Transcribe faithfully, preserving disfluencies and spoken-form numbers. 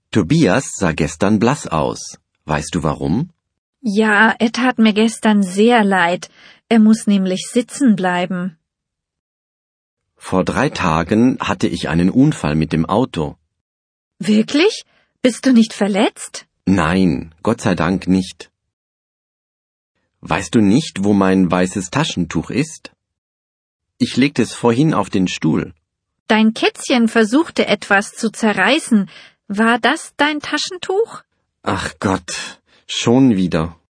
Tobias sah gestern blass aus. Weißt du warum? Ja, er tat mir gestern sehr leid. Er muss nämlich sitzen bleiben. Vor drei Tagen hatte ich einen Unfall mit dem Auto. Wirklich? Bist du nicht verletzt? Nein, Gott sei Dank nicht. Weißt du nicht, wo mein weißes Taschentuch ist? Ich legte es vorhin auf den Stuhl. Dein Kätzchen versuchte etwas zu zerreißen. War das dein Taschentuch? Ach Gott, schon wieder.